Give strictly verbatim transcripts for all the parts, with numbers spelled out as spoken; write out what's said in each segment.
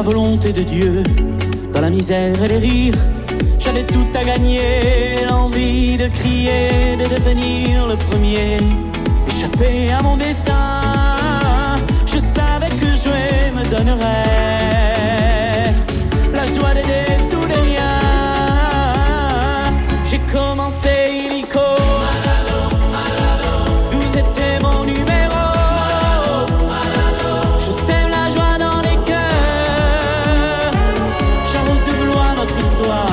la volonté de Dieu, dans la misère et les rires, j'avais tout à gagner, l'envie de crier, de devenir le premier, échapper à mon destin, je savais que jouer me donnerait la joie d'aider tous les miens. J'ai commencé illico, douze était mon numéro. Je sème la joie dans les cœurs, j'arrose de gloire notre histoire.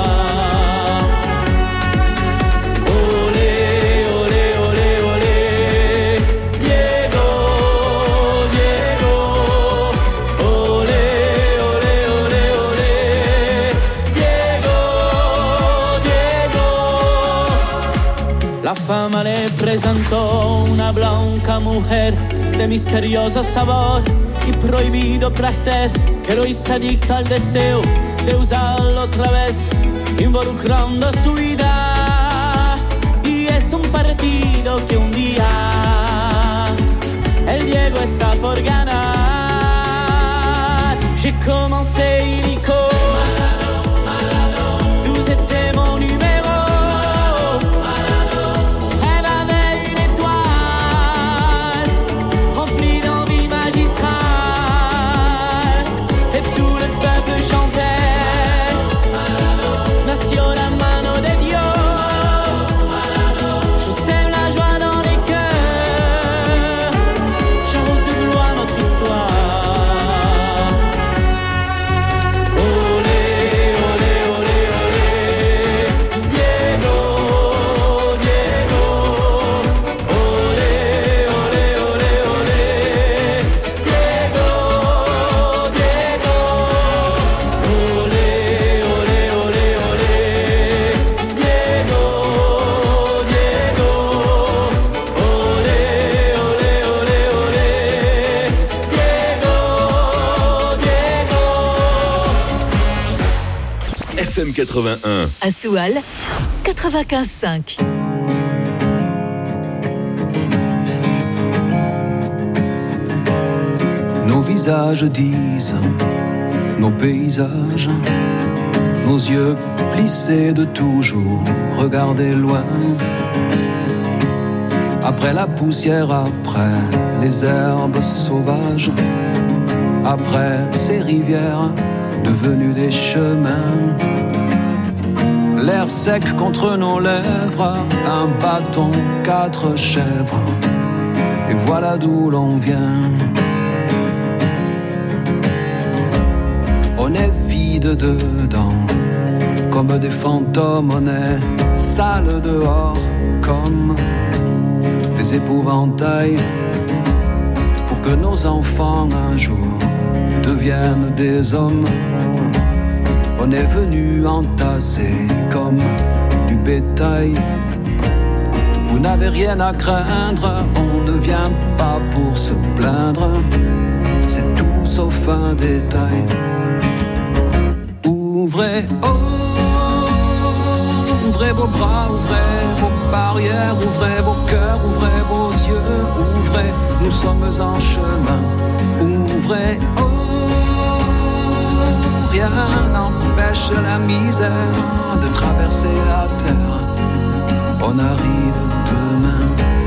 La fama le presentó una blanca mujer de misterioso sabor y prohibido placer, que lo hizo adicto al deseo de usarlo otra vez, involucrando su vida. Y es un partido que un día el Diego está por ganar. J'ai commencé illico, douze était mon numéro. F M quatre-vingt-un. À Soual, quatre-vingt-quinze cinq. Nos visages disent, nos paysages, nos yeux plissés de toujours regarder loin. Après la poussière, après les herbes sauvages, après ces rivières devenues des chemins. L'air sec contre nos lèvres, un bâton, quatre chèvres, et voilà d'où l'on vient. On est vide dedans, comme des fantômes, on est sale dehors, comme des épouvantails, pour que nos enfants un jour deviennent des hommes. On est venu entasser comme du bétail. Vous n'avez rien à craindre, on ne vient pas pour se plaindre. C'est tout sauf un détail. Ouvrez, oh, ouvrez vos bras, ouvrez vos barrières, ouvrez vos cœurs, ouvrez vos yeux, ouvrez, nous sommes en chemin. Ouvrez, oh, rien n'empêche la misère de traverser la terre. On arrive demain.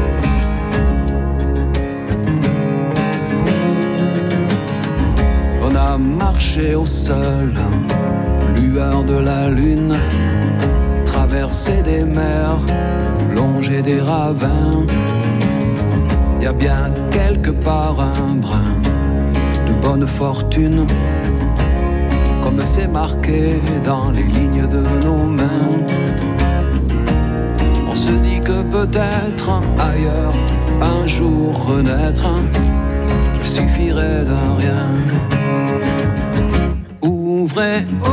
On a marché au sol, lueur de la lune, traversé des mers, longé des ravins. Y a bien quelque part un brin de bonne fortune, comme c'est marqué dans les lignes de nos mains. On se dit que peut-être ailleurs, un jour renaître, il suffirait d'un rien. Ouvrez, oh,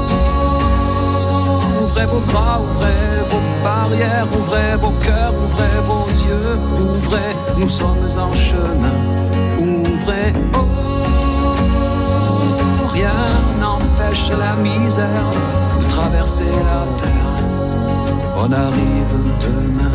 ouvrez vos bras, ouvrez vos barrières, ouvrez vos cœurs, ouvrez vos yeux, ouvrez, nous sommes en chemin. Ouvrez, oh, rien n'empêche la misère de traverser la terre. On arrive demain.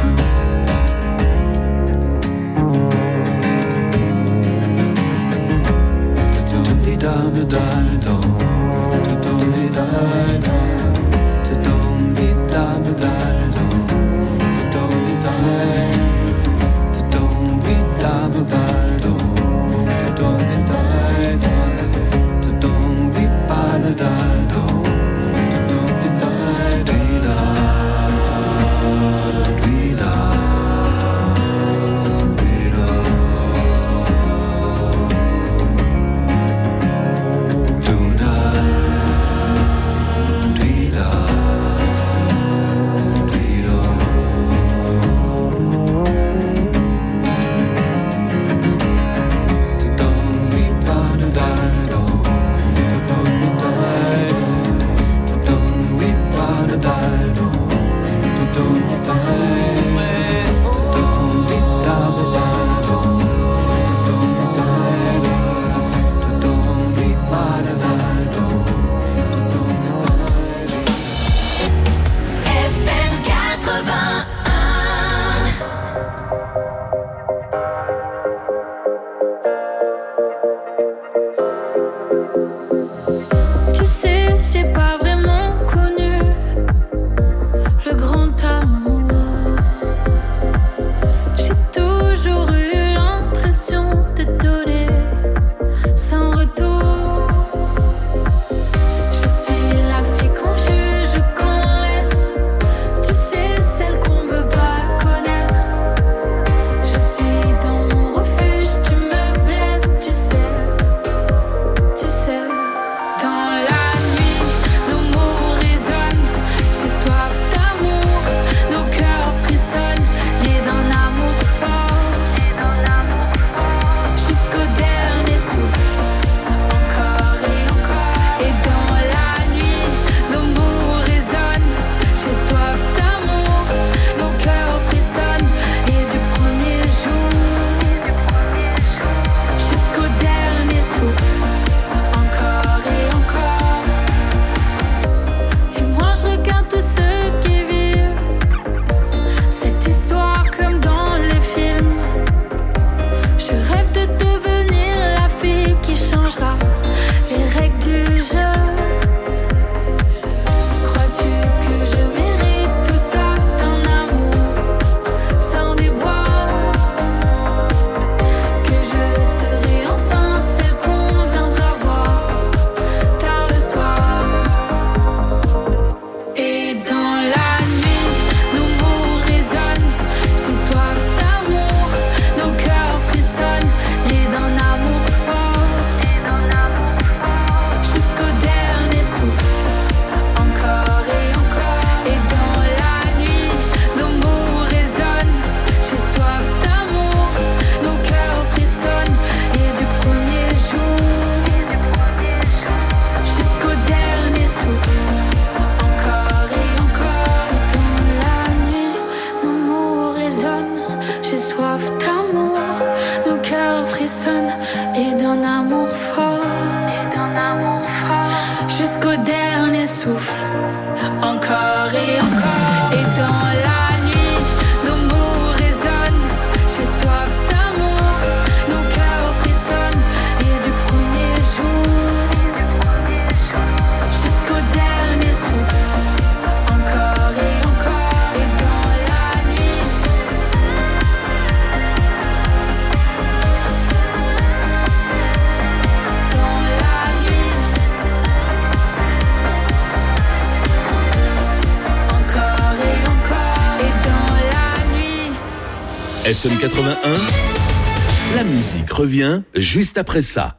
F M quatre-vingt-un, la musique revient juste après ça.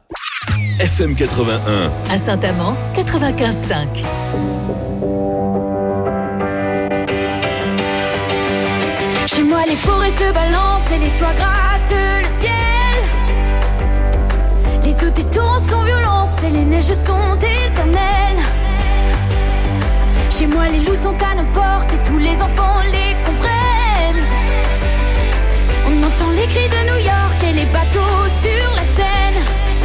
F M quatre-vingt-un. À Saint-Amand, quatre-vingt-quinze virgule cinq. Chez moi, les forêts se balancent et les toits grattent le ciel. Les eaux des torrents sont violentes et les neiges sont éternelles. Chez moi, les loups sont à nos portes et tous les enfants les comprennent. On entend les cris de New York et les bateaux sur la Seine.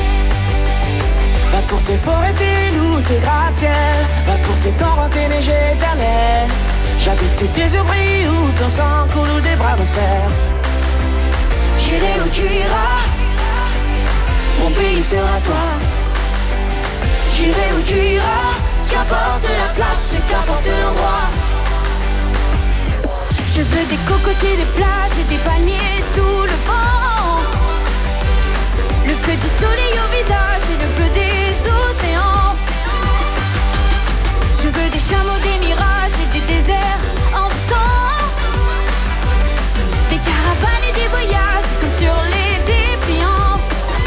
Va pour tes forêts, tes loups, tes gratte-ciel. Va pour tes torrents, tes neiges éternelles. J'habite tous tes abris où ton sang coule ou des bras me serrent. J'irai où tu iras, mon pays sera toi. J'irai où tu iras, qu'importe la place et qu'importe l'endroit. Je veux des cocotiers, des plages et des palmiers sous le vent. Le feu du soleil au visage et le bleu des océans. Je veux des chameaux, des mirages et des déserts en temps. Des caravanes et des voyages comme sur les dépliants.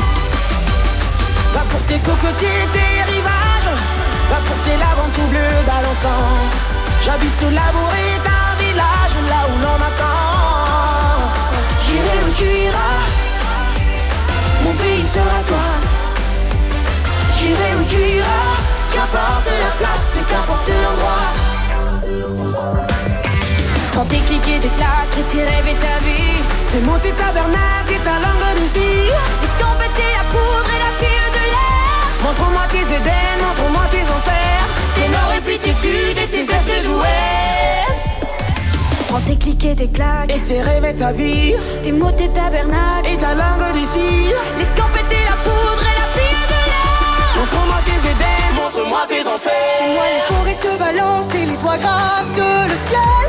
Va pour tes cocotiers, tes rivages. Va pour tes laves tout bleu balançant. J'habite au Labouré, un village là où l'on m'attend. J'irai où tu iras, mon pays sera toi. J'irai où tu iras, qu'importe la place et qu'importe l'endroit. Quand tes clics et tes claques et tes rêves et ta vie, tes mots, tes tabernacles et ta langue d'ici. Escampetez la poudre et la fille de l'air. Montre-moi tes Éden, montre-moi tes enfers. Tes nord et puis tes sud et tes est et d'ouest. Prends tes clics et tes claques et tes rêves et ta vie. Tes mots, tes tabernacles et ta langue d'ici. L'escampetez la poudre et la fille de l'air. Montre-moi tes Éden, montre-moi tes enfers. Chez moi les forêts se balancent et les toits grattent le ciel.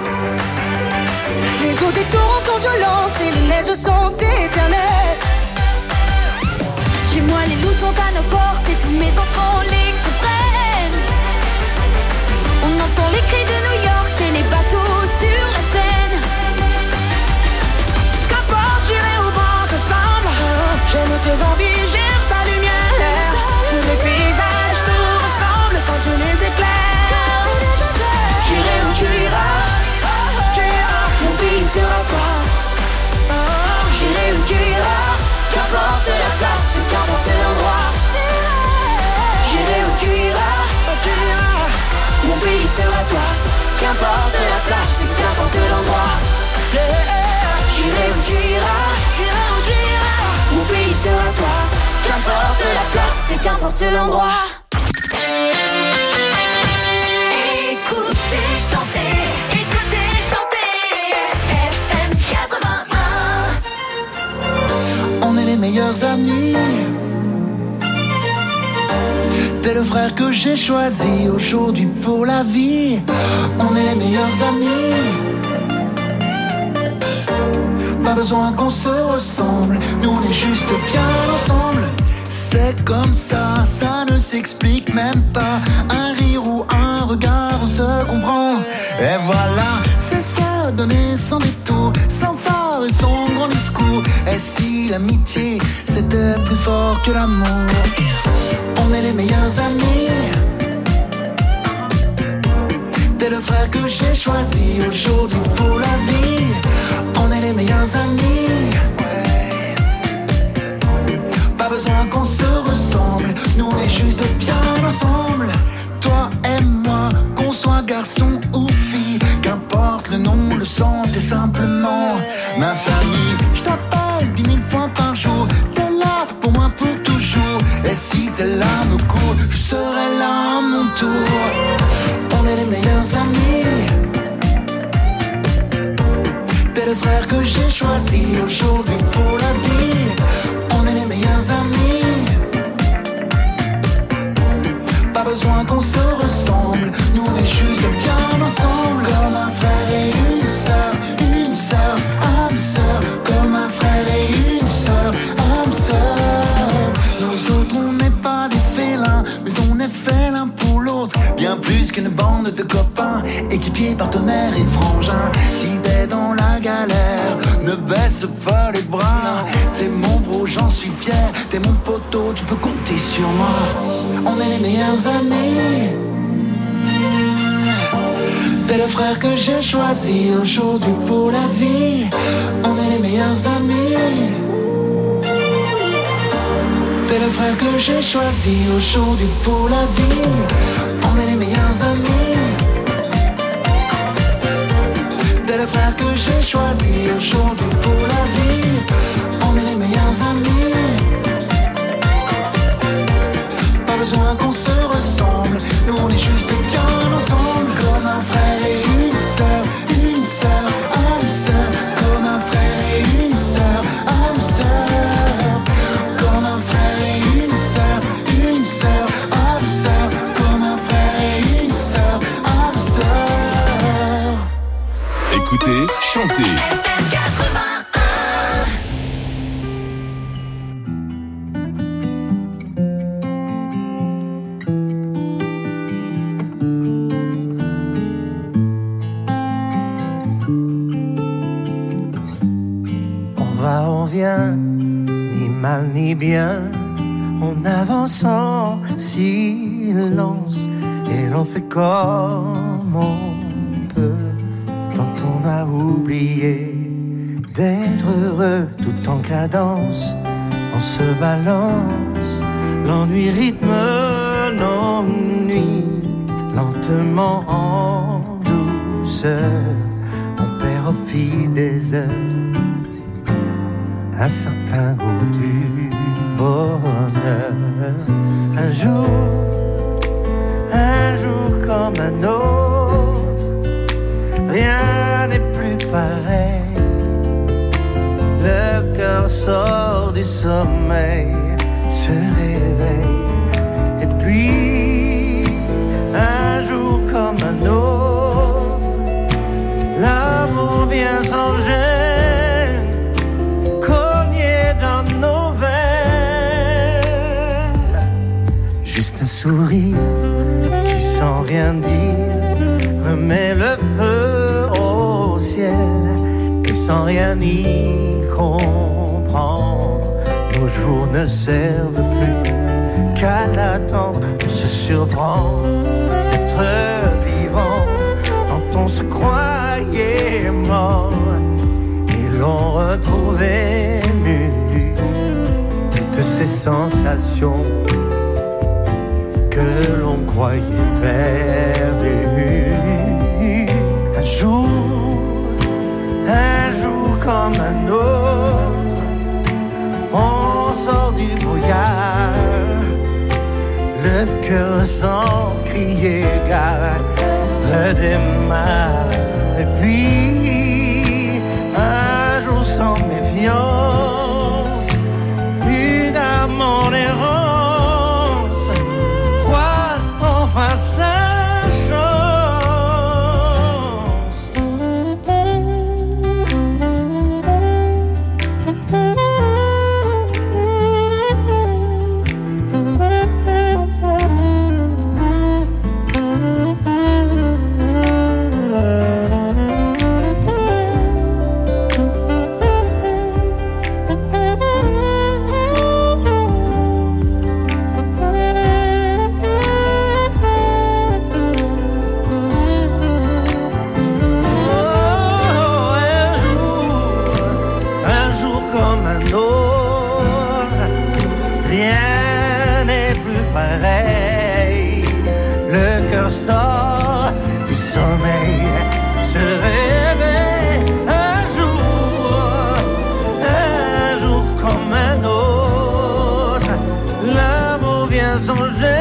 Les eaux des torrents sont violentes et les neiges sont éternelles. Chez moi les loups sont à nos portes et tous mes enfants les comprennent. On entend les cris de New York et les bateaux sur la Seine. Qu'importe, j'irai au vent ensemble. J'aime tes envies, j'aime ta lumière. Tous les paysages nous ressemblent quand tu les éclaires. J'irai où tu iras, mon pays sera toi. J'irai où tu iras, qu'importe la place, qu'importe l'endroit. J'irai où tu iras, mon pays sera toi. Qu'importe la place, qu'importe l'endroit. J'irai où tu iras, mon pays sera toi. Qu'importe la place, qu'importe l'endroit. Écoutez, chantez, écoutez, chantez. F M quatre-vingt-un. On est les meilleurs amis. T'es le frère que j'ai choisi aujourd'hui pour la vie. On est les meilleurs amis. Pas besoin qu'on se ressemble, nous on est juste bien ensemble. C'est comme ça, ça ne s'explique même pas. Un rire ou un regard, on se comprend. Et voilà, c'est ça, donner sans détour, sans phare et sans grand discours. Et si l'amitié, c'était plus fort que l'amour? On est les meilleurs amis. T'es le frère que j'ai choisi aujourd'hui pour la vie. On est les meilleurs amis. Pas besoin qu'on se ressemble, nous on est juste bien ensemble. Toi et moi, qu'on soit garçon ou fille, qu'importe le nom, le sang, t'es simplement ma famille. Je t'appelle dix mille fois par jour, t'es là pour moi pour toujours. Et si tes larmes coulent, je serai là à mon tour. On est les meilleurs amis. T'es le frère que j'ai choisi aujourd'hui pour la vie. On est les meilleurs amis. Pas besoin qu'on se ressemble, nous on est juste bien ensemble. Comme un frère et une sœur, une sœur, âme sœur. Comme un frère et une sœur, âme sœur. Nous autres on n'est pas des félins, mais on est félins pour l'autre. Bien plus qu'une bande de copains, équipiers, partenaires et frangins. Si t'es dans la galère, ne baisse pas les bras. T'es mon bro, j'en suis fier. T'es mon poteau, tu peux compter sur moi. On est les meilleurs amis. T'es le frère que j'ai choisi aujourd'hui pour la vie. On est les meilleurs amis. T'es le frère que j'ai choisi aujourd'hui pour la vie. On est les meilleurs amis. T'es le frère que j'ai choisi aujourd'hui pour la vie. On est les meilleurs amis. Pas besoin qu'on se ressemble, nous on est juste bien ensemble. Comme un frère et une sœur, une sœur, âme sœur. Comme un frère et une sœur, âme sœur. Comme un frère et une sœur, une sœur, âme Écoutez, chantez. On va, on vient, ni mal ni bien, on avance en silence et l'on fait comme on peut quand on a oublié d'être heureux tout en cadence. On se balance, l'ennui rythme nos nuits, lentement en douceur, on perd au fil des heures un certain goût du bonheur. Un jour, un jour comme un autre, rien n'est plus pareil. Le cœur sort du sommeil, se réveille, et puis un jour comme un autre, l'amour vient sans gêne, cogner dans nos veines. Juste un sourire qui sans rien dire remet le feu au ciel, et sans rien y comprendre, nos jours ne servent plus qu'à l'attendre. On se surprend d'être vivant quand on se croyait mort, et l'on retrouve ému toutes ces sensations que l'on croyait perdues. Un jour, un jour comme un autre, on sort du brouillard, le cœur sans crier gare redémarre, et puis un jour sans méfiance, une âme en errance croise enfin sa chance. Sort du sommeil, se réveille un jour, un jour comme un autre, l'amour vient sans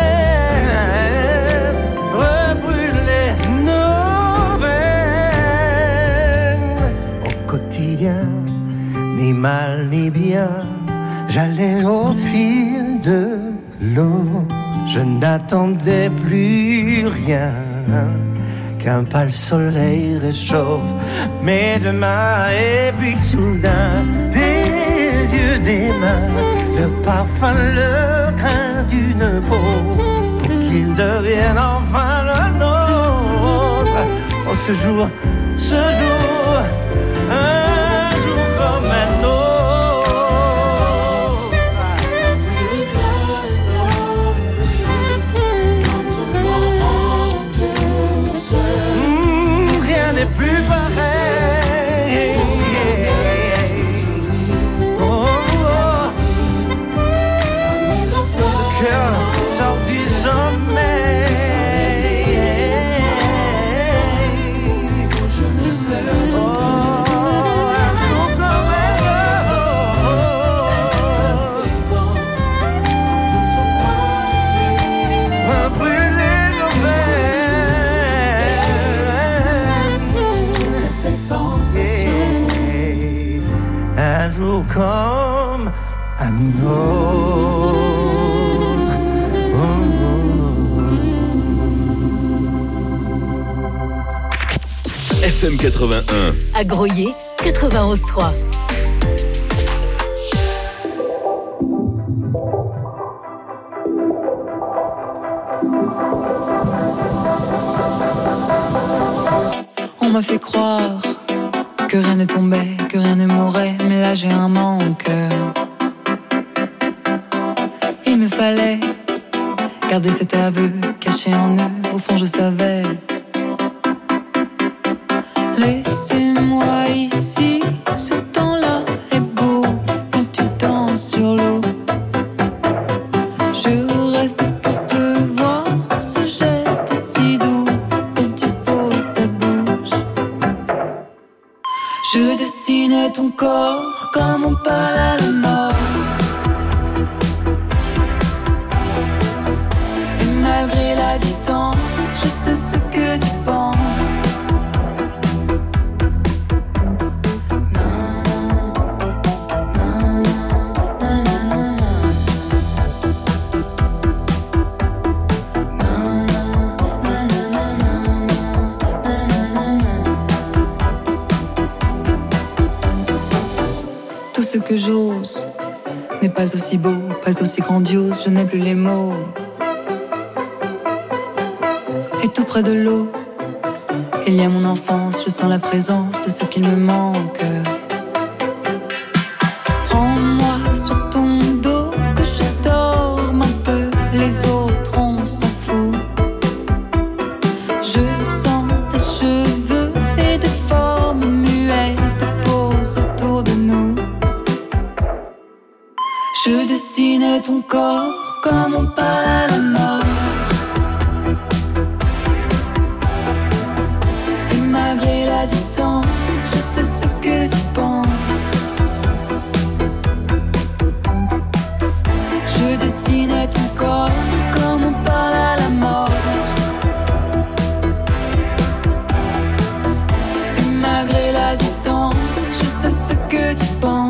gêne, rebrûler nos veines. Au quotidien, ni mal ni bien, j'allais au fil de l'eau. Je n'attendais plus rien qu'un pâle soleil réchauffe mes deux mains, et puis soudain des yeux, des mains, le parfum, le grain d'une peau, pour qu'il devienne enfin le nôtre. Oh, ce jour, ce jour, un jour comme un autre. Plus pareil, oh, oh. Le cœur sort du sommeil, je ne sais, oh, un jour comme un autre, rebrûler nos veines. Un jour comme un autre. Oh, oh, oh. F M quatre-vingt-un. À Groyer, quatre-vingt-onze trois. On m'a fait croire que rien ne tombait, que rien ne mourait, mais là j'ai un manque. Il me fallait garder cet aveu caché en eux, au fond je savais. Laissez-moi ici, ce temps-là est beau quand tu danses sur l'eau. Je reste pour te voir, ce geste si doux quand tu poses ta bouche. Je dessinais ton corps comme on parle à la mort. Et malgré la distance, je sais ce que tu penses. Ce que j'ose n'est pas aussi beau, pas aussi grandiose, je n'ai plus les mots. Et tout près de l'eau, il y a mon enfance, je sens la présence de ce qu'il me manque. Prends-moi sur ton dos, que je dorme un peu, les autres on s'en fout. Je sens tes cheveux et des formes muettes posent autour de nous. Je dessinais ton corps comme on parle à la mort. Et malgré la distance, je sais ce que tu penses. Je dessinais ton corps comme on parle à la mort. Et malgré la distance, je sais ce que tu penses.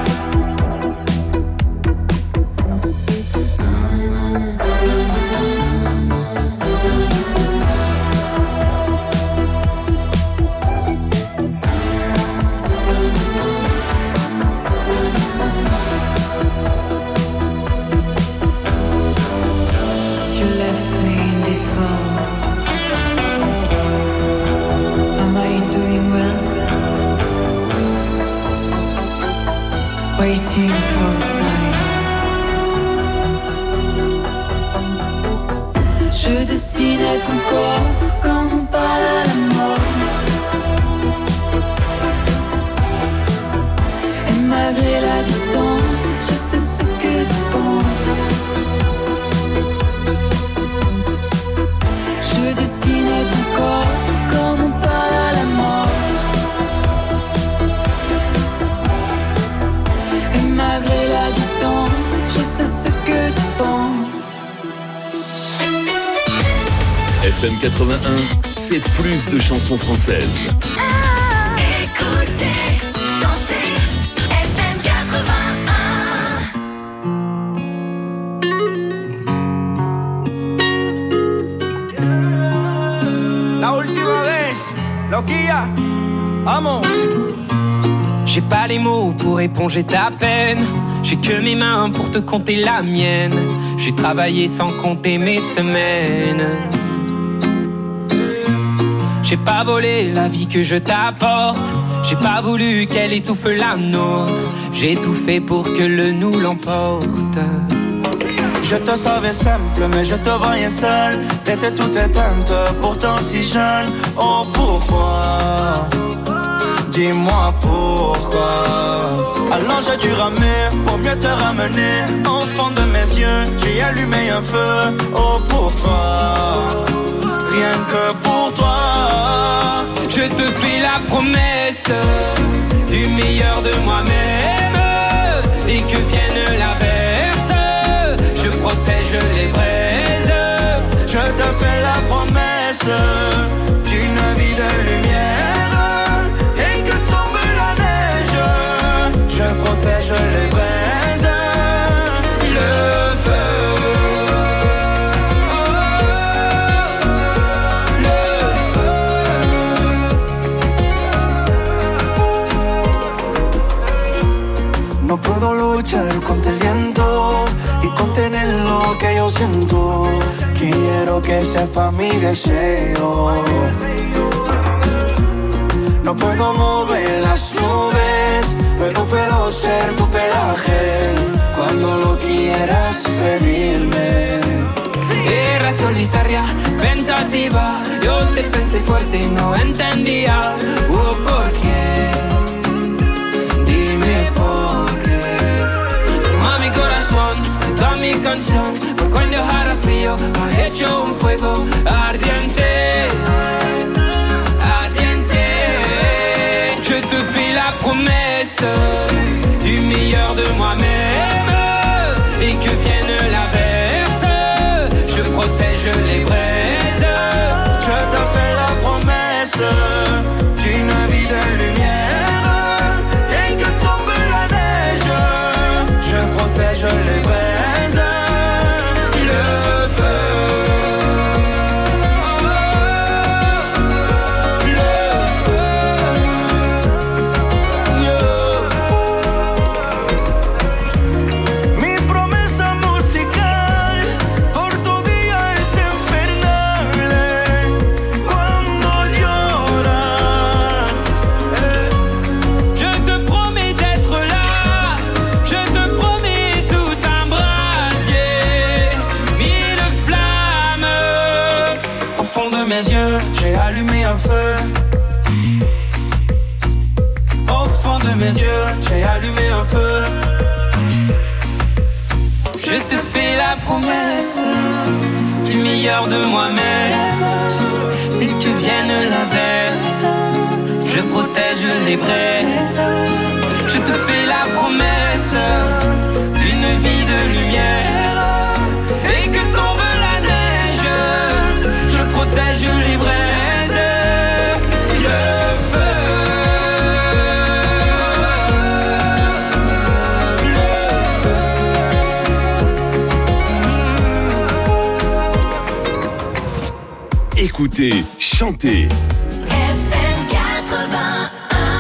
Waiting for a sign. Je dessinais ton corps comme on parle à la mort. Et malgré la distance, je sais ce que tu penses. Je dessinais ton corps comme on parle à la mort. Malgré la distance, je sais ce que tu penses. F M quatre-vingt-un, c'est plus de chansons françaises. Ah, écoutez, chantez, F M quatre-vingt-un. La última vez, loquilla, vamos. J'ai pas les mots pour éponger ta peine. J'ai que mes mains pour te compter la mienne. J'ai travaillé sans compter mes semaines. J'ai pas volé la vie que je t'apporte. J'ai pas voulu qu'elle étouffe la nôtre. J'ai tout fait pour que le nous l'emporte. Je te savais simple, mais je te voyais seule. T'étais toute éteinte, pourtant si jeune. Oh pourquoi? Dis-moi pourquoi. Alors j'ai dû ramer pour mieux te ramener. Au fond de mes yeux, j'ai allumé un feu. Oh pour toi, rien que pour toi. Je te fais la promesse du meilleur de moi-même. Et que vienne l'averse, je protège les braises. Je te fais la promesse d'une vie de lumière. Je protège les braises, le feu, le feu. lo siento. Quiero que sepa mi deseo. No puedo mover las nubes, pero puedo ser tu pelaje cuando lo quieras pedirme. Era solitaria, pensativa, yo te pensé fuerte y no entendía. Oh, ¿por qué? Dime por qué. Toma mi corazón, toda mi canción, por cuando hará frío, ha hecho un fuego ardiente, ardiente. Je te fais la promesse du meilleur de moi-même et que vienne l'averse, je protège les braises. Je te fais la promesse d'une vie de lumière et que tombe la neige, je protège les braises. Le feu, le feu, yo. Mi promesa musical por tu día es infernal. Cuando lloras, Je te promets d'être là, je te promets tout un brasier, mille flammes. au fond de mes yeux, j'ai allumé un feu. Au fond de mes yeux, j'ai allumé un feu. Je te fais la promesse du meilleur de moi-même et que vienne l'averse, je protège les braises. Je te fais la promesse d'une vie de lumière et que tombe la neige, je protège les braises. Le feu, Écoutez, chantez. F M quatre-vingt-un.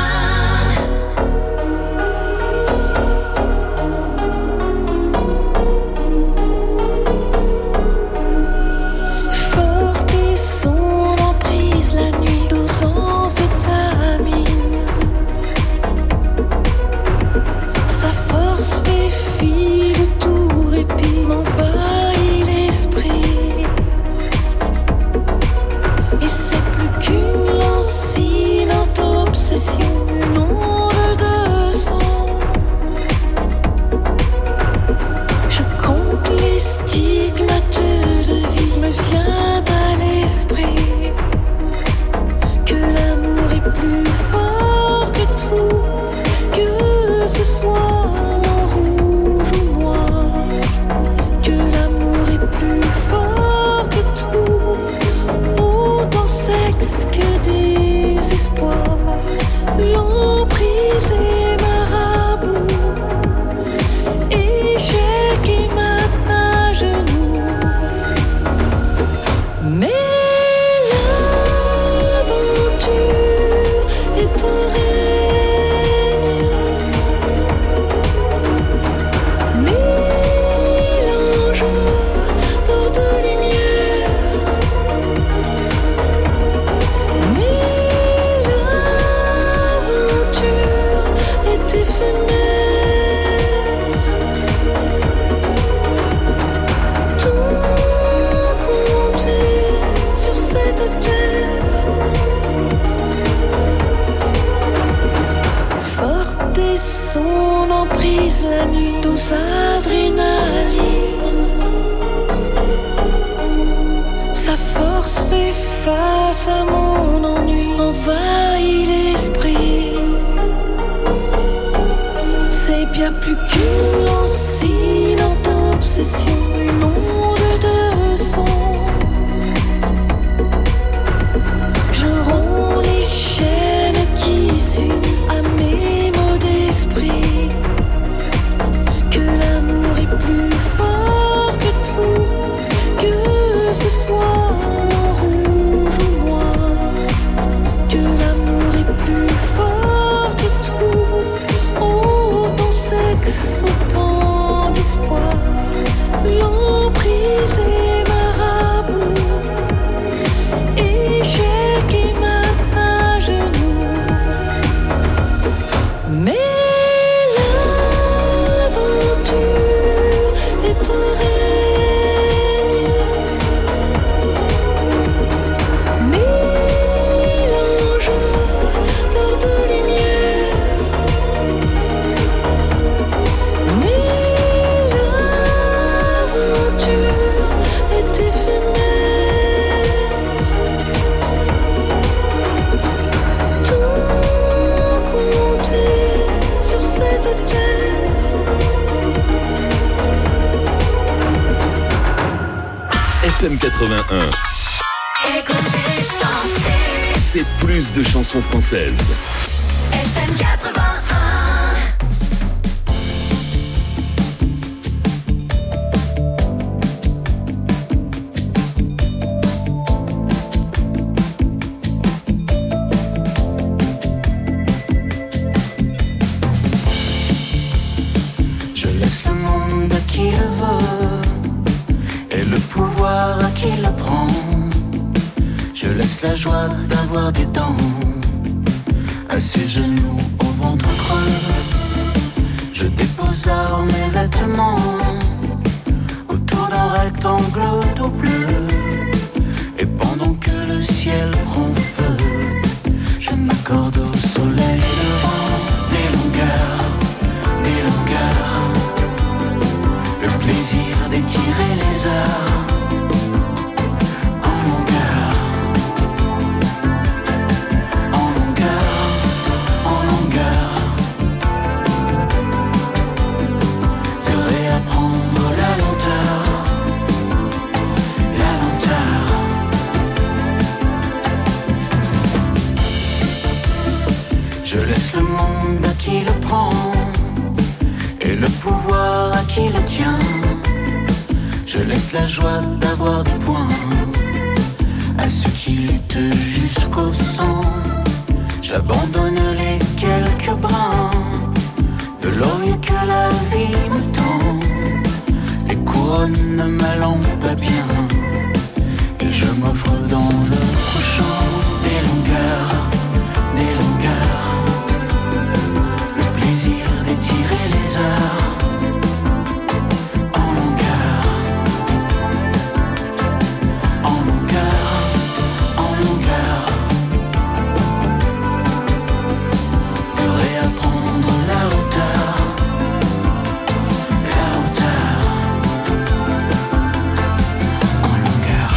Forte est son emprise la nuit, dose amphétamine. Sa force fait fi de tout répit, m'envahit l'esprit. Et c'est plus qu'une lancinante obsession, nom de deux cents. Je compte les stigmates de vie, me vient à l'esprit que l'amour est plus fort que tout, que ce soit en rouge ou noir, que l'amour est plus fort que tout, autant sexe que désespoir. L'emprise est marabout, échec et maintenant à genoux. Mais l'aventure est un règne. Mille anges d'or de lumière. Mais l'aventure est éphémère. Tout compter sur cette terre. Forte est son emprise la nuit, dose adrénaline. Sa force fait face à mon ennui, envahit l'esprit. C'est bien plus qu'une lancinante obsession, une onde de son. Je romps les chaînes qui s'unissent à mes mots d'esprit. Que l'amour est plus fort que tout, que ce soit en rouge ou noir. Que l'amour est plus fort que tout, autant sexe, autant F M quatre-vingt-un. Écoutez, chanter. C'est plus de chansons françaises. F M quatre-vingt-un. Je laisse le monde à qui le veut et le pouvoir à qui le prend. Je laisse la joie d'avoir des dents à ses genoux au ventre creux. Je dépose à mes vêtements autour d'un rectangle tout bleu. Et pendant que le ciel prend feu, je m'accorde au soleil levant des longueurs, des longueurs. Le plaisir d'étirer les heures. Qui le prend et le pouvoir à qui le tient. Je laisse la joie d'avoir des points à ceux qui luttent jusqu'au sang. J'abandonne les quelques brins de l'œil que la vie me tend. Les couronnes ne m'allant pas bien et je m'offre dans le couchant des longueurs, des longueurs. D'étirer les heures en longueur, en longueur, en longueur. De réapprendre la hauteur, la hauteur en longueur.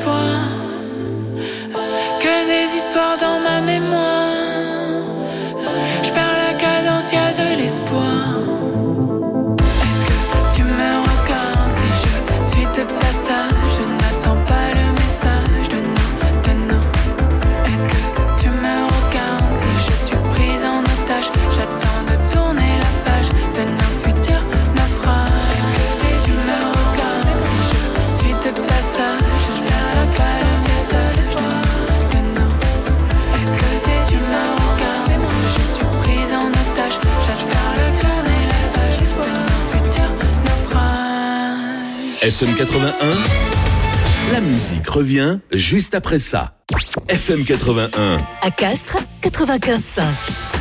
l'espoir, que des histoires dans ma mémoire. Je perds la cadence, y'a de l'espoir. Est-ce que tu me regardes si je suis de passage? Je n'attends pas le message de non, de non. Est-ce que tu me regardes si je suis prise en otage? J'attends de tourner la page de nos futurs naufrages. Est-ce que tu me regardes si je suis de passage? Je n'attends pas le message l'espoir de non. Est-ce que tu me regardes si je suis prise en otage? J'attends de tourner la page de nos futurs naufrages. F M quatre-vingt-un, la musique revient juste après ça. F M quatre-vingt-un. À Castres, quatre-vingt-quinze cinq.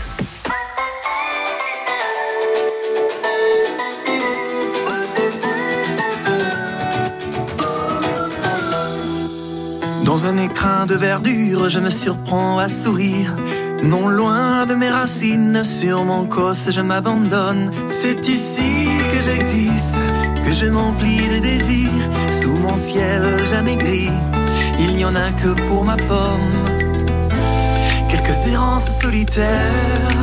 Dans un écrin de verdure, je me surprends à sourire. Non loin de mes racines, sur mon cos je m'abandonne. C'est ici que j'existe, que je m'emplis de désirs. Sous mon ciel jamais gris, il n'y en a que pour ma pomme. Quelques errances solitaires,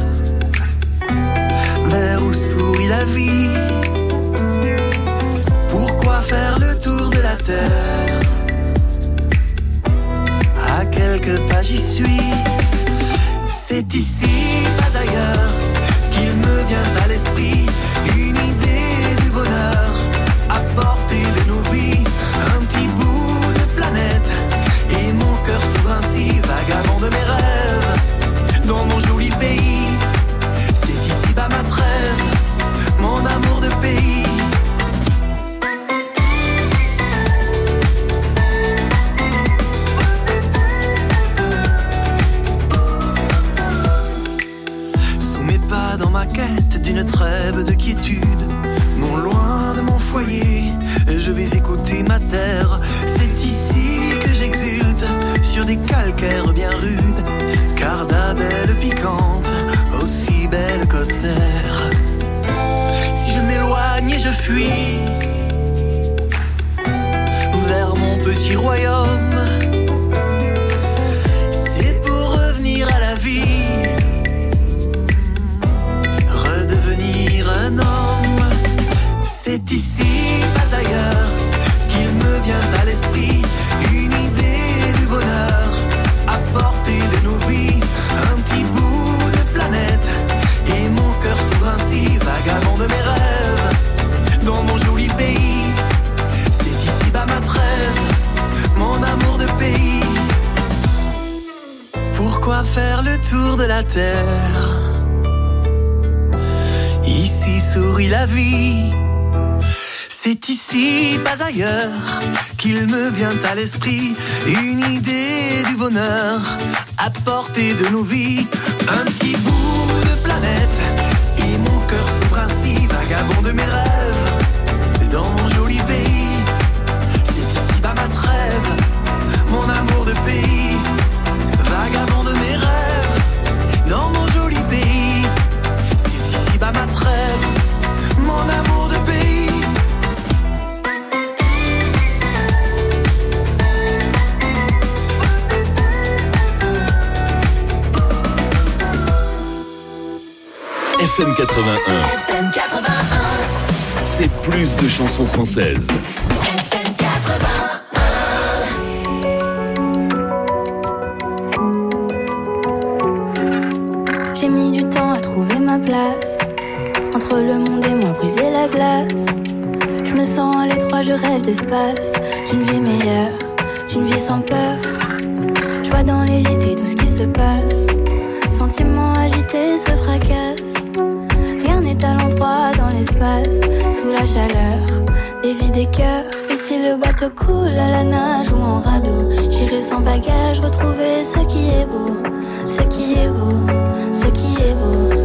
vers où sourit la vie. Pourquoi faire le tour de la terre? À quelques pas j'y suis. C'est ici, pas ailleurs, qu'il me vient à l'esprit une idée du bonheur à portée de nos vies. Un petit bout de planète et mon cœur s'ouvre ainsi, vagabond de mes rêves, dans mon joli pays. C'est ici bas ma trêve, mon amour de pays. Dans ma quête d'une trêve de quiétude, non loin de mon foyer, je vais écouter ma terre. C'est ici que j'exulte, sur des calcaires bien rudes, car d'abelles piquantes, aussi belle qu'Osner. Si je m'éloigne et je fuis vers mon petit royaume, c'est pour revenir à la vie, un homme. C'est ici, pas ailleurs, qu'il me vient à l'esprit une idée du bonheur à portée de nos vies. Un petit bout de planète et mon cœur s'ouvre ainsi, vagabond de mes rêves, dans mon joli pays. C'est ici bas ma trêve, mon amour de pays. Pourquoi faire le tour de la terre? Ici sourit la vie. C'est ici, pas ailleurs, qu'il me vient à l'esprit une idée du bonheur à portée de nos vies. Un petit bout de planète et mon cœur s'ouvre ainsi, vagabond de mes rêves, dans mon joli pays. C'est ici bas ma trêve, mon amour de pays. Vagabond de mes rêves, dans mon joli pays. C'est ici bas ma trêve, mon amour de pays. F M quatre-vingt-un. F M quatre-vingt-un. C'est plus de chansons françaises. F M quatre-vingt-un. J'ai mis du temps à trouver ma place. Entre le monde et moi, briser la glace. Je me sens à l'étroit, je rêve d'espace. D'une vie meilleure, d'une vie sans peur. Je vois dans les J T tout ce qui se passe. Sentiments agités se fracassent. Rien n'est à l'endroit dans l'espace. Sous la chaleur, des vies des cœurs. Et si le bateau coule à la nage ou en radeau, j'irai sans bagage retrouver ce qui est beau. Ce qui est beau, ce qui est beau.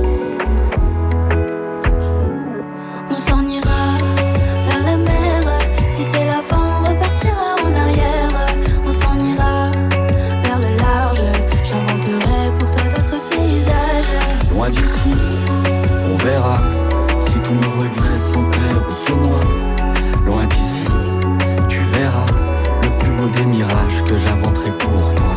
On s'en ira vers la mer. Si c'est la fin, on repartira en arrière. On s'en ira vers le large. J'inventerai pour toi d'autres paysages. Loin d'ici, on verra si tous nos regrets s'enterrent sous moi. Loin d'ici, tu verras le plus beau des miens. mirages que j'inventerai pour toi.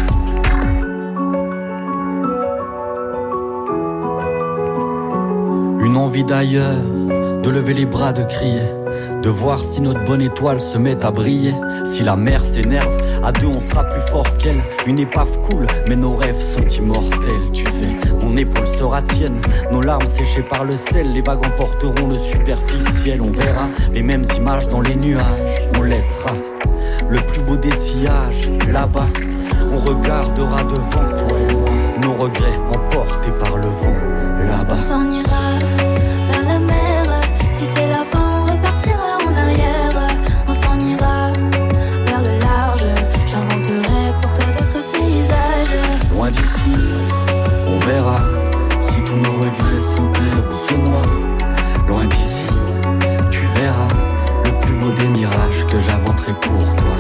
Une envie d'ailleurs, de lever les bras, de crier, de voir si notre bonne étoile se met à briller. Si la mer s'énerve, à deux on sera plus fort qu'elle. Une épave coule, mais nos rêves sont immortels, tu sais. Mon épaule sera tienne, nos larmes séchées par le sel. Les vagues emporteront le superficiel. On verra les mêmes images dans les nuages. On laissera le plus beau des sillages là-bas. On regardera devant, nos regrets emportés par le vent là-bas. On s'en ira vers la mer. Si c'est la fin, on repartira en arrière. On s'en ira vers le large. J'inventerai pour toi d'autres paysages. Loin d'ici, on verra si tous nos regrets s'enterrent ou se noient. Loin d'ici, tu verras le plus beau des mirages que j'inventerai pour toi.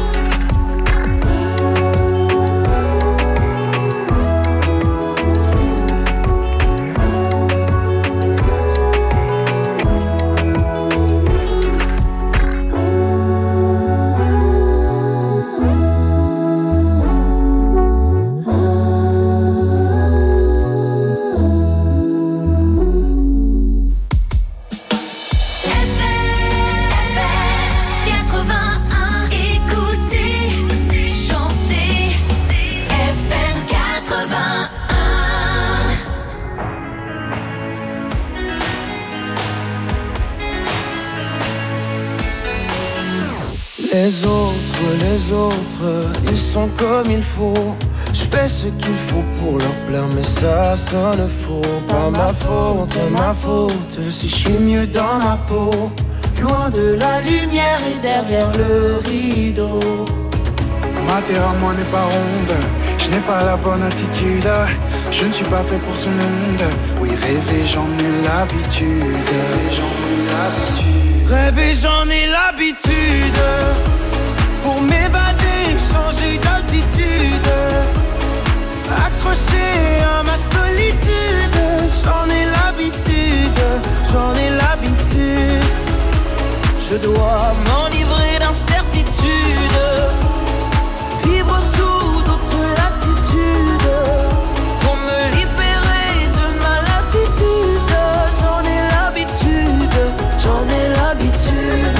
Les autres, les autres, ils sont comme il faut. Je fais ce qu'il faut pour leur plaire, mais ça sonne faux. Pas ma faute, ma faute, si je suis mieux dans ma peau. Loin de la lumière et derrière le rideau. Ma terre à moi n'est pas ronde, je n'ai pas la bonne attitude. Je ne suis pas fait pour ce monde. Oui, rêver j'en ai l'habitude. Rêver j'en ai l'habitude. Rêver j'en ai l'habitude. Pour m'évader, changer d'altitude. Accroché à ma solitude. J'en ai l'habitude, j'en ai l'habitude. Je dois m'enivrer d'incertitude. Vivre sous d'autres latitudes. Pour me libérer de ma lassitude. J'en ai l'habitude, j'en ai l'habitude.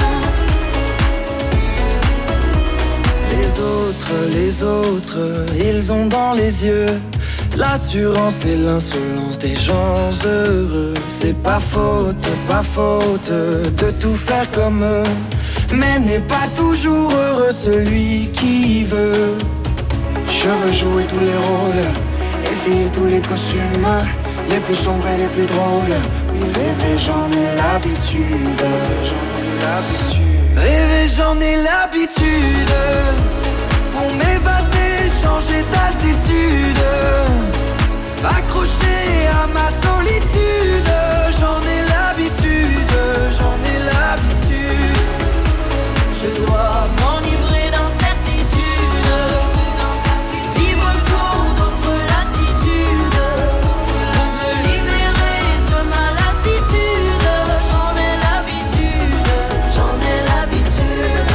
Les autres, les autres, ils ont dans les yeux l'assurance et l'insolence des gens heureux. C'est pas faute, pas faute de tout faire comme eux. Mais n'est pas toujours heureux celui qui veut. Je veux jouer tous les rôles, essayer tous les costumes, les plus sombres et les plus drôles. Oui, rêver j'en ai l'habitude, j'en ai l'habitude. Rêver j'en ai l'habitude. Pour m'évader, changer d'altitude. Accroché à ma solitude. J'en ai l'habitude, j'en ai l'habitude. Je dois m'enivrer d'incertitude. Vivre sous d'autres latitudes. Pour me libérer de ma lassitude. J'en ai l'habitude, j'en ai l'habitude.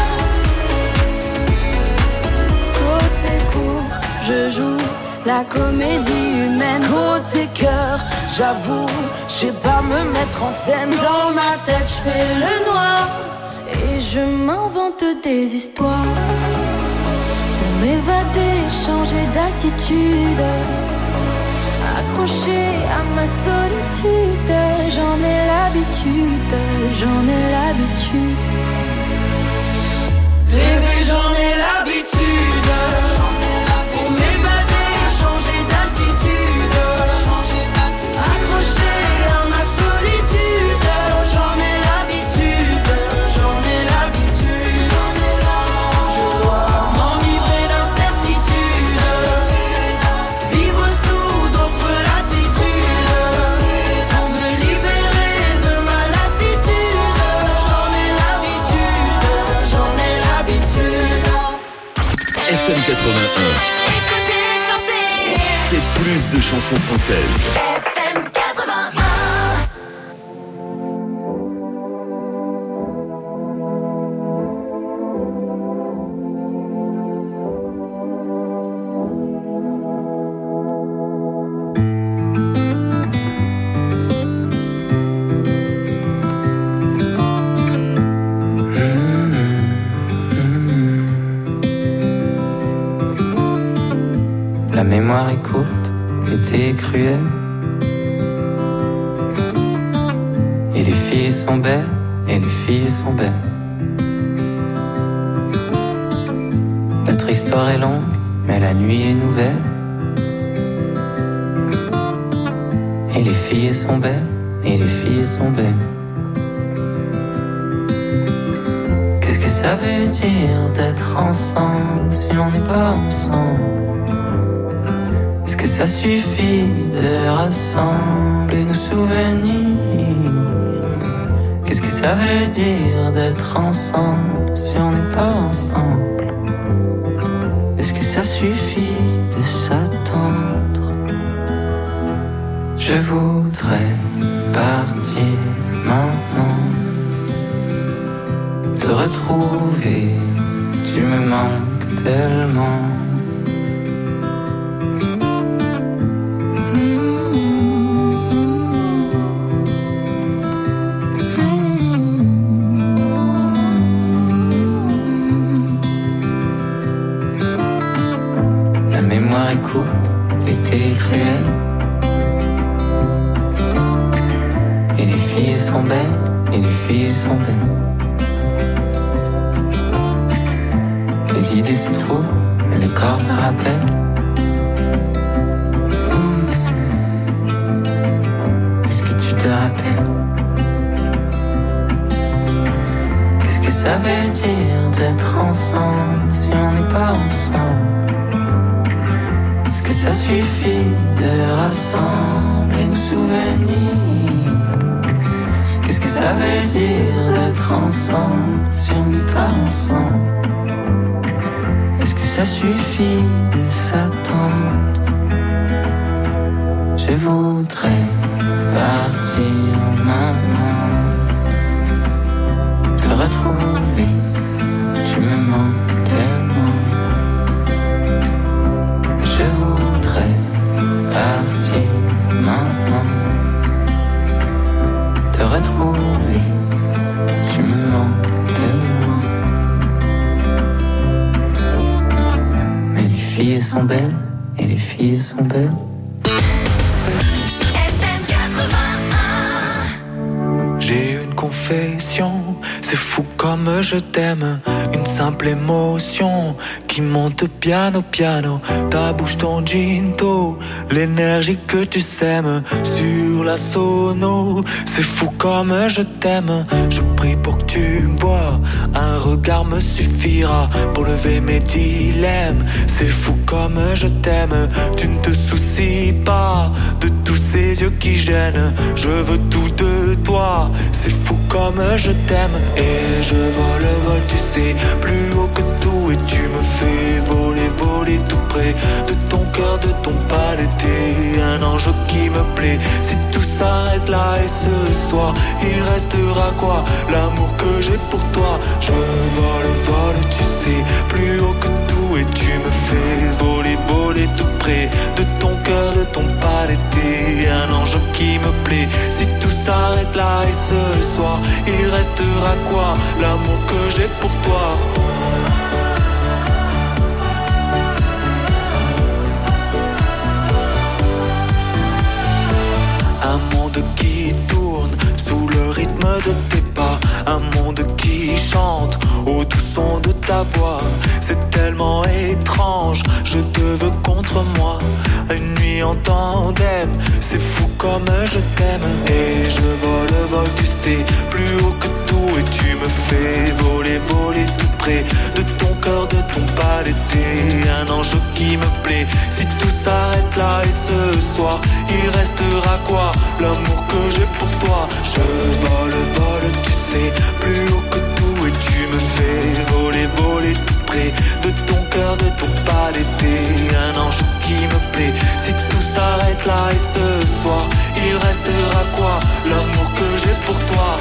Côté court, je joue la comédie humaine. Côté cœur, j'avoue, je sais pas me mettre en scène. Dans ma tête, je fais le noir. Et je m'invente des histoires. Pour m'évader, changer d'altitude. Accroché à ma solitude. J'en ai l'habitude, j'en ai l'habitude. Rêver, j'en ai l'habitude. Pour m'évader, changer d'altitude. Accroché à ma solitude. J'en ai l'habitude, j'en ai l'habitude. Je dois m'enivrer d'incertitude. Vivre sous d'autres latitudes. Pour me libérer de ma lassitude. J'en ai l'habitude, j'en ai l'habitude. F M quatre-vingt-un. Écoutez, chantez. C'est plus de chansons françaises. F M quatre-vingt-un. La mémoire est courte, l'été est cruel. Et les filles sont belles, et les filles sont belles. Notre histoire est longue, mais la nuit est nouvelle. Et les filles sont belles, et les filles sont belles. Qu'est-ce que ça veut dire d'être ensemble si on n'est pas ensemble? Est-ce que ça suffit de rassembler nos souvenirs? Qu'est-ce que ça veut dire d'être ensemble si on n'est pas ensemble? Est-ce que ça suffit de s'attendre? Je voudrais partir maintenant, te retrouver, tu me manques tellement. La mémoire est courte, l'été est cruel. Et les filles sont belles, et les filles sont belles. Les idées se trouvent, mais le corps se rappelle. Est-ce que tu te rappelles? Qu'est-ce que ça veut dire d'être ensemble si on n'est pas ensemble? Est-ce que ça suffit de rassembler nos souvenirs? Qu'est-ce que ça veut dire d'être ensemble si on n'est pas ensemble? Est-ce que ça suffit de s'attendre? Je voudrais partir maintenant, te retrouver, tu me manques tellement. Je voudrais partir maintenant, te retrouver, tu me manques tellement. Mais les filles sont belles, et les filles sont belles. J'ai une confession, c'est fou comme je t'aime. Une simple émotion qui monte piano piano. Ta bouche, ton ginto, l'énergie que tu sèmes sur la sono. C'est fou comme je t'aime. Je prie pour que tu bois, un regard me suffira pour lever mes dilemmes. C'est fou comme je t'aime. Tu ne te soucies pas de tous ces yeux qui gênent. Je veux tout de toi. C'est fou comme je t'aime. Et je vole, vole, tu sais, plus haut que tout. Et tu me fais voler, voler tout près de ton cœur, de ton palais. T'es un ange qui me plaît. Si tout s'arrête là et ce soir, il restera quoi? L'amour que j'ai pour toi. Je vole, vole, tu sais, plus haut que tout. Et tu me fais voler, voler tout près de ton cœur, de ton palais. T'es un ange qui me plaît. Si tout s'arrête là et ce soir, il restera quoi? L'amour que j'ai pour toi. Un monde qui tourne sous le rythme de tes pas. Un monde qui chante au doux son de ta voix. C'est tellement étrange, je te veux contre moi. Une nuit en tandem, c'est fou comme je t'aime. Et je vole, vole, tu sais, plus haut que tout. Et tu me fais voler, voler tout près de ton cœur, de ton palais. T'es un ange qui me plaît. Si tout s'arrête là et ce soir, il restera quoi? L'amour que j'ai pour toi. Je vole, vole, tu sais, plus haut que tout. Et tu me fais voler, voler tout près de ton cœur, de ton palais. T'es un ange qui me plaît. Si tout s'arrête là et ce soir, il restera quoi? L'amour que j'ai pour toi.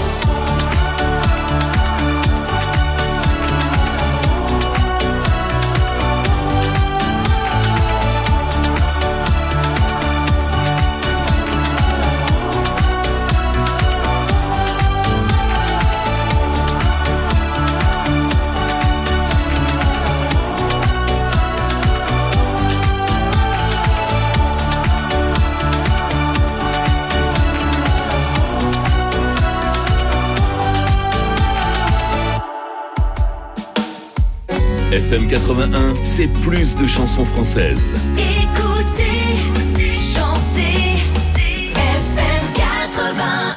F M quatre-vingt-un, c'est plus de chansons françaises. Écoutez, chantez, F M quatre-vingt-un.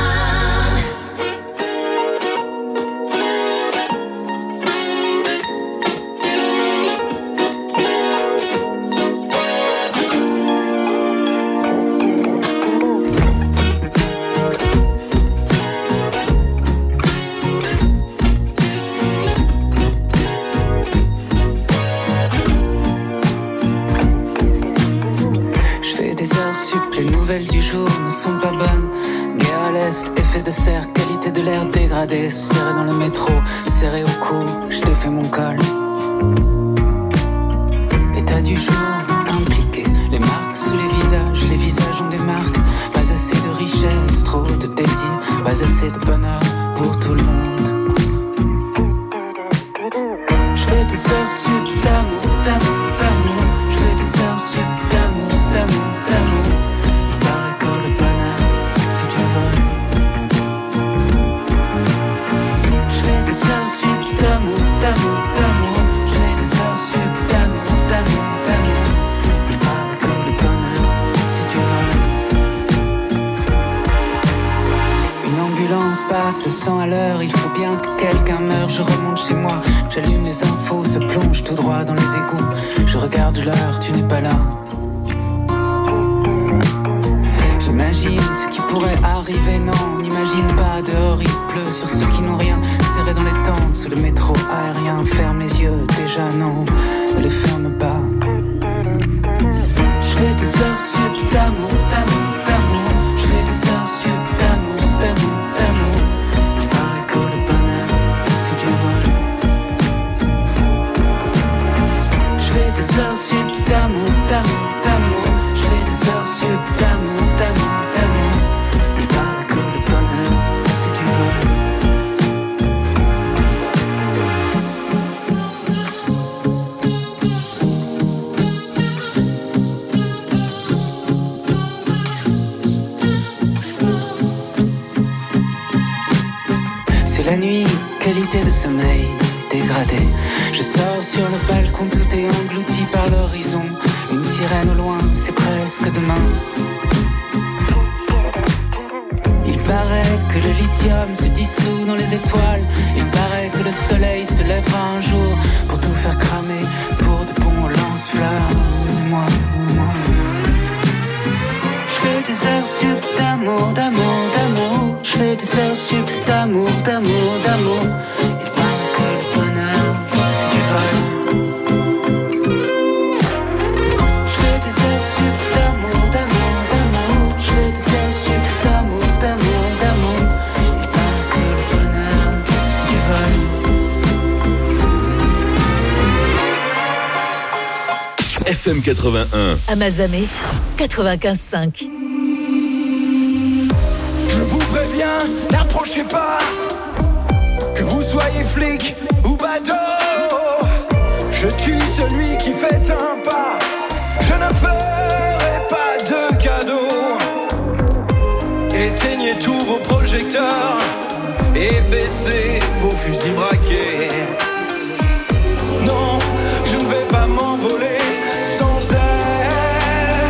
Du jour ne sont pas bonnes. Guerre à l'est, effet de serre, qualité de l'air dégradé. Serré dans le métro, serré au cou, je défais mon col. État du jour, impliqué. Les marques sous les visages, les visages ont des marques. Pas assez de richesse, trop de désir. Pas assez de bonheur pour tout le monde. Je fais des heures sup d'amour, d'amour, d'amour. Je fais des heures sup d'amour, d'amour, d'amour. D'amour, d'amour, d'amour, je fais des heures sup d'amour, d'amour, d'amour. Il paraît que le bonheur, si tu veux. Une ambulance passe à cent à l'heure, il faut bien que quelqu'un meure. Je remonte chez moi, j'allume les infos, se plonge tout droit dans les égouts. Je regarde l'heure, tu n'es pas là. J'imagine ce qui pourrait arriver, non, n'imagine pas. Dehors il pleut sur ceux qui n'ont rien. Serré dans les tentes, sous le métro aérien. Ferme les yeux, déjà non, ne les ferme pas. Je fais des heures sup d'amour, d'amour, d'amour. Je fais des heures sup d'amour, d'amour, d'amour. Il paraît que le bonheur, c'est du vol. Je fais des heures sup d'amour, d'amour, d'amour. Je fais des heures sup d'amour, d'amour, d'amour. Il paraît que le bonheur, c'est du vol. C'est la nuit, qualité de sommeil dégradée. Je sors sur le balcon, tout est englouti par l'horizon. Une sirène au loin, c'est presque demain. Il paraît que le lithium se dissout dans les étoiles. Il paraît que le soleil se lèvera un jour pour tout faire cramer, pour de bons lance-flammes. Moi, moi. Je fais des heures sup d'amour, d'amour, d'amour. Je fais des heures sup d'amour, d'amour, d'amour. Il paraît que le bonheur, c'est du vol. Je fais des heures sup d'amour, d'amour, d'amour. Je fais des heures sup d'amour, d'amour, d'amour. Il paraît que le bonheur, c'est du vol. F M quatre-vingt-un. Amazamé quatre-vingt-quinze cinq. Je vous préviens, n'approchez pas. Que vous soyez flic ou badaud, je tue celui qui fait un pas. Je ne ferai pas de cadeau. Éteignez tous vos projecteurs et baissez vos fusils braqués. Non, je ne vais pas m'envoler sans elle.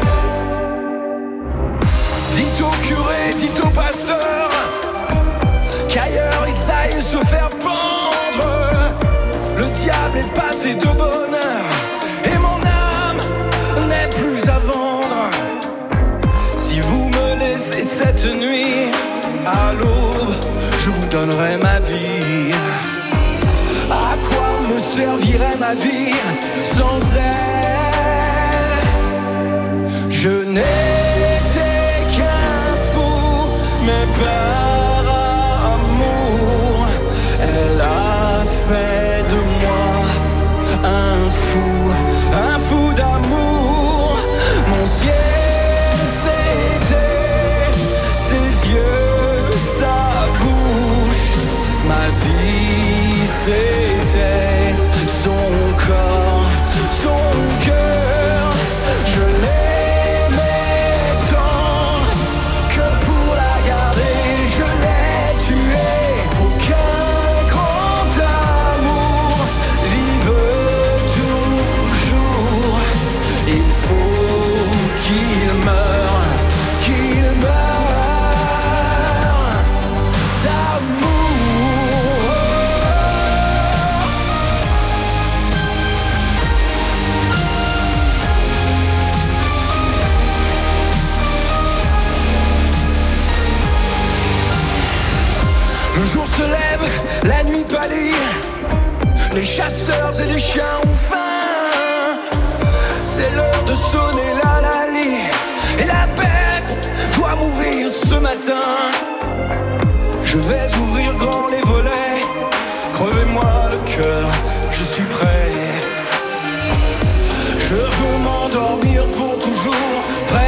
Dites au curé, dites au pasteur qu'ailleurs ils aillent se faire pendre. Le diable est passé de bonheur et mon âme n'est plus à vendre. Si vous me laissez cette nuit, à l'aube, je vous donnerai ma vie. À quoi me servirait ma vie sans elle? Je n'étais qu'un fou, mais par amour, elle a fait de moi un fou, un fou d'amour. Mon ciel, c'était ses yeux, sa bouche. Ma vie, c'était son corps, son se lève, la nuit pâlit. Les chasseurs et les chiens ont faim. C'est l'heure de sonner la lali. Et la bête doit mourir ce matin. Je vais ouvrir grand les volets. Crevez-moi le cœur, je suis prêt. Je veux m'endormir pour toujours, prêt